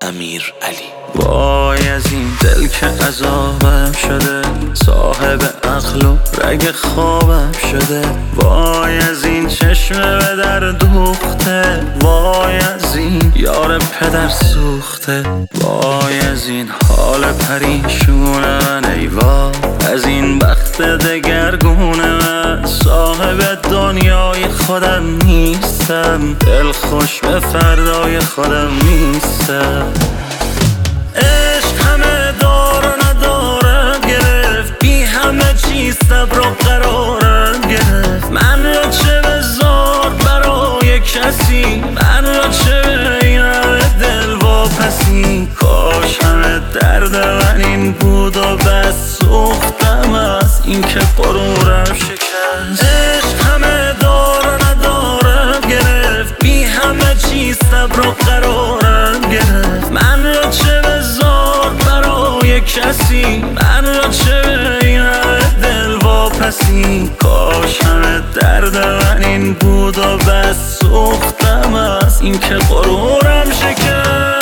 امیر علی. وای از این دل که عذابم شده، صاحب عقل و رگ خوابم شده. وای از این چشم به در دوخته، وای از این یار پدر سوخته. وای از این حال پریشون من، ای وای از این بخت دگرگون من. صاحب دنیای خودم نیستم، دل خوش به فردای خودم نیستم. عشق همه دار و ندارم گرفت، بی همه چیز صبر و قرارم گرفت. من را چه بذار برای کسی، من را چه به این همه دل واپسی. کاش همه درد من این بود و بس سوختم از این که غرورم شکست. عشق همه دار و ندارم گرفت، بی همه چیز صبر و قرارم گرفت. من را چه بذار برای کسی، من را چه به این همه دل واپسی. کاش همه درد من این بود و بس سوختم از این که غرورم شکست.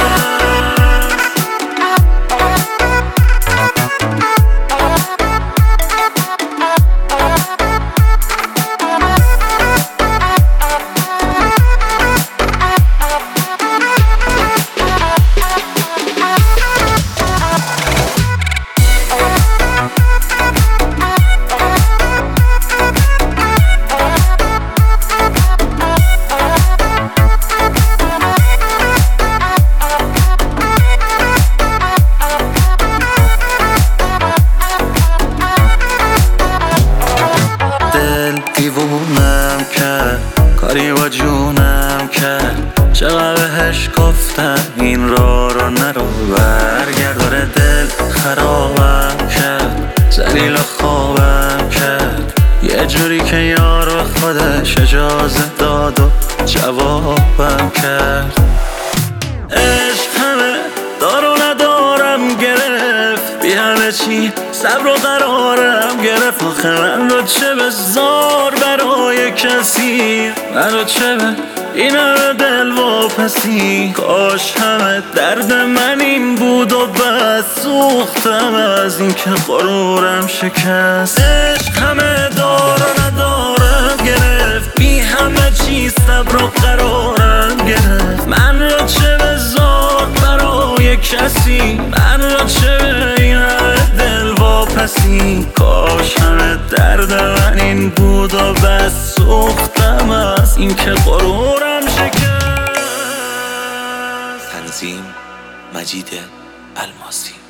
دیوونم کرد، کاری با جونم کرد. چقدر بهش گفتم این رو نرو، برگرداره دل خرابم کرد. ذلیل خوابم کرد، یه جوری که یار به خودش اجازه داد و جوابم کرد. عشق همه دار و ندارم گرفت، بی همه چی صبر و قرارم گرفت. آخه من رو چه بذار برای کسی، من رو چه به این همه دل واپسی. کاش همه درد من این بود و بس سوختم از این که غرورم شکست. عشق همه دار و ندارم گرفت، بی همه چیز صبر و قرارم گرفت. من رو چه بذار برای کسی، من رو چه به این همه دل واپسی. کاش همه درد من این بود و بس سوختم از این که غرورم شکست. تنظیم مجید الماسی.